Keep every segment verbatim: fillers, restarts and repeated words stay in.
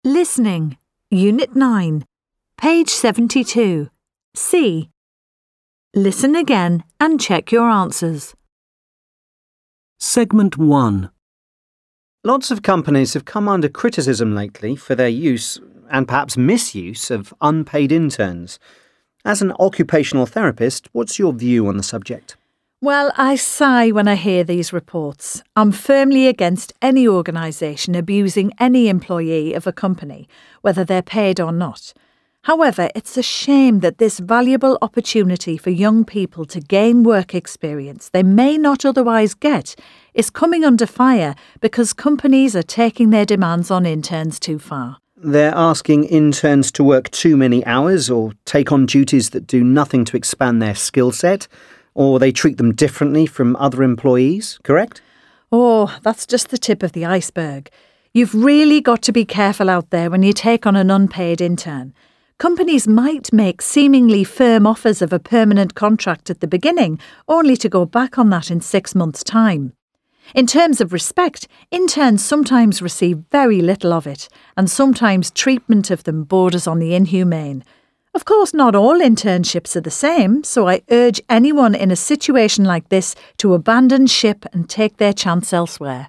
Listening, Unit nine, page seventy-two, C. Listen again and check your answers. Segment one. Lots of companies have come under criticism lately for their use, and perhaps misuse, of unpaid interns. As an occupational therapist, what's your view on the subject? Well, I sigh when I hear these reports. I'm firmly against any organisation abusing any employee of a company, whether they're paid or not. However, it's a shame that this valuable opportunity for young people to gain work experience they may not otherwise get is coming under fire because companies are taking their demands on interns too far. They're asking interns to work too many hours or take on duties that do nothing to expand their skill set, or they treat them differently from other employees, correct? Oh, that's just the tip of the iceberg. You've really got to be careful out there when you take on an unpaid intern. Companies might make seemingly firm offers of a permanent contract at the beginning, only to go back on that in six months' time. In terms of respect, interns sometimes receive very little of it, and sometimes treatment of them borders on the inhumane. Of course, not all internships are the same, so I urge anyone in a situation like this to abandon ship and take their chance elsewhere.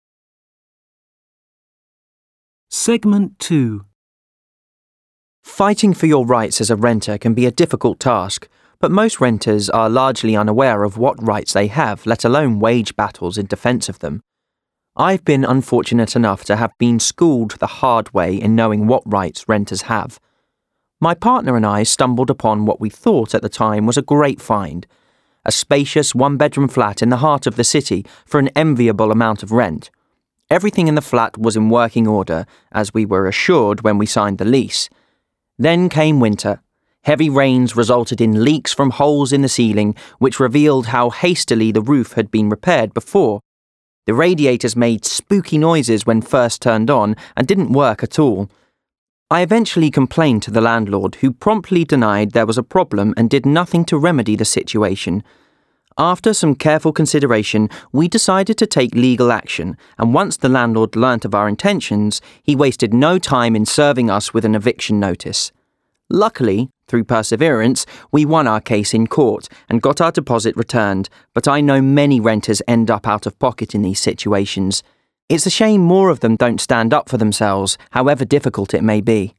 Segment two. Fighting for your rights as a renter can be a difficult task, but most renters are largely unaware of what rights they have, let alone wage battles in defence of them. I've been unfortunate enough to have been schooled the hard way in knowing what rights renters have. My partner and I stumbled upon what we thought at the time was a great find, a spacious one-bedroom flat in the heart of the city for an enviable amount of rent. Everything in the flat was in working order, as we were assured when we signed the lease. Then came winter. Heavy rains resulted in leaks from holes in the ceiling, which revealed how hastily the roof had been repaired before. The radiators made spooky noises when first turned on and didn't work at all. I eventually complained to the landlord, who promptly denied there was a problem and did nothing to remedy the situation. After some careful consideration, we decided to take legal action, and once the landlord learnt of our intentions, he wasted no time in serving us with an eviction notice. Luckily, through perseverance, we won our case in court and got our deposit returned, but I know many renters end up out of pocket in these situations. It's a shame more of them don't stand up for themselves, however difficult it may be.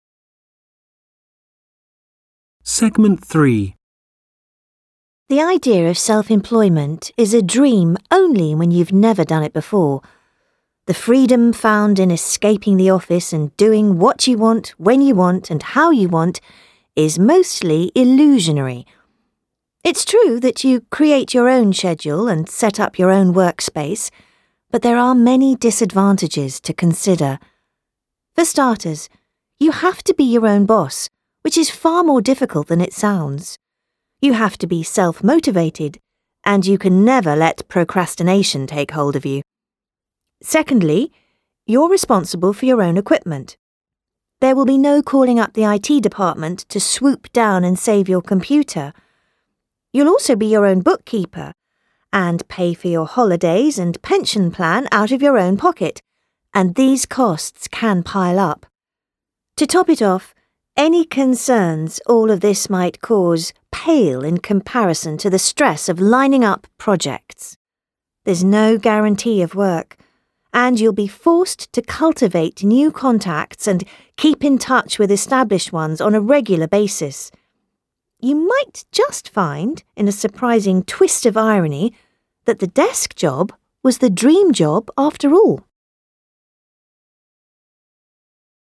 Segment three. The idea of self-employment is a dream only when you've never done it before. The freedom found in escaping the office and doing what you want, when you want, and how you want is mostly illusionary. It's true that you create your own schedule and set up your own workspace, but there are many disadvantages to consider. For starters, you have to be your own boss, which is far more difficult than it sounds. You have to be self-motivated, and you can never let procrastination take hold of you. Secondly, you're responsible for your own equipment. There will be no calling up the I T department to swoop down and save your computer. You'll also be your own bookkeeper, and pay for your holidays and pension plan out of your own pocket, and these costs can pile up. To top it off, any concerns all of this might cause pale in comparison to the stress of lining up projects. There's no guarantee of work, and you'll be forced to cultivate new contacts and keep in touch with established ones on a regular basis. You might just find, in a surprising twist of irony, that the desk job was the dream job after all.